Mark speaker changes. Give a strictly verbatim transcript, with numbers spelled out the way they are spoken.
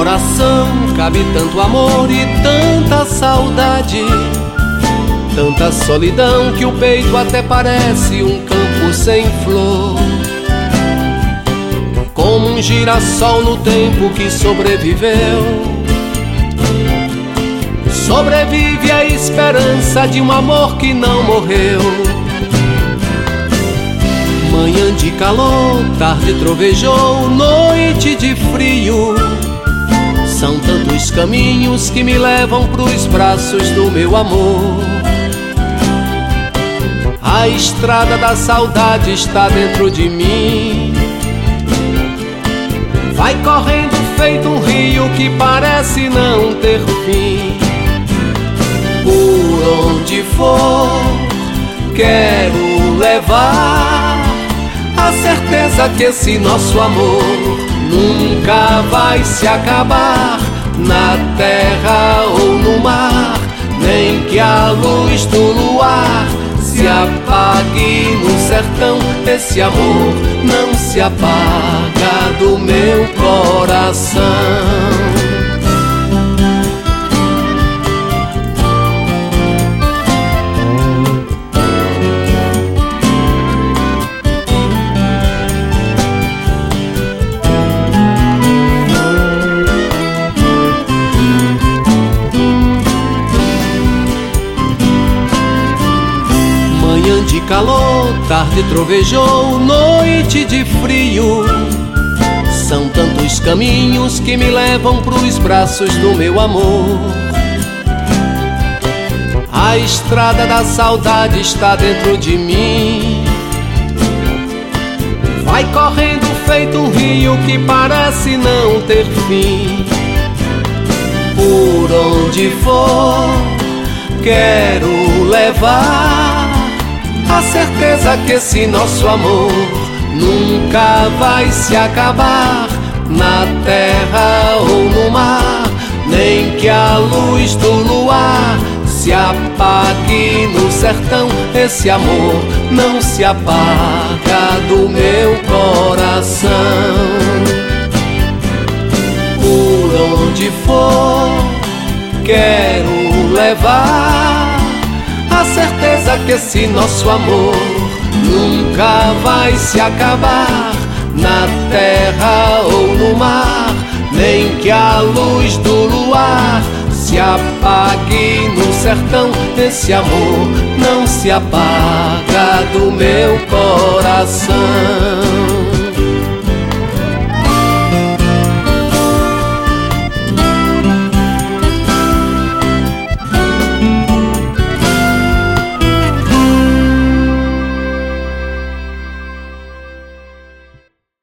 Speaker 1: coração cabe tanto amor e tanta saudade, tanta solidão que o peito até parece um campo sem flor. Como um girassol no tempo que sobreviveu, sobrevive a esperança de um amor que não morreu. Manhã de calor, tarde trovejou, noite de frio. São tantos caminhos que me levam pros braços do meu amor. A estrada da saudade está dentro de mim, vai correndo feito um rio que parece não ter fim. Por onde for, quero levar a certeza que esse nosso amor nunca vai se acabar, na terra ou no mar, nem que a luz do luar se apague no sertão. Esse amor não se apaga do meu coração. Manhã de calor, tarde trovejou, noite de frio. São tantos caminhos que me levam pros braços do meu amor. A estrada da saudade está dentro de mim, vai correndo feito um rio que parece não ter fim. Por onde for, quero levar a certeza que esse nosso amor nunca vai se acabar, na terra ou no mar, nem que a luz do luar se apague no sertão. Esse amor não se apaga do meu coração. Por onde for, quero levar a certeza que esse nosso amor nunca vai se acabar, na terra ou no mar, nem que a luz do luar se apague no sertão. Esse amor não se apaga do meu coração.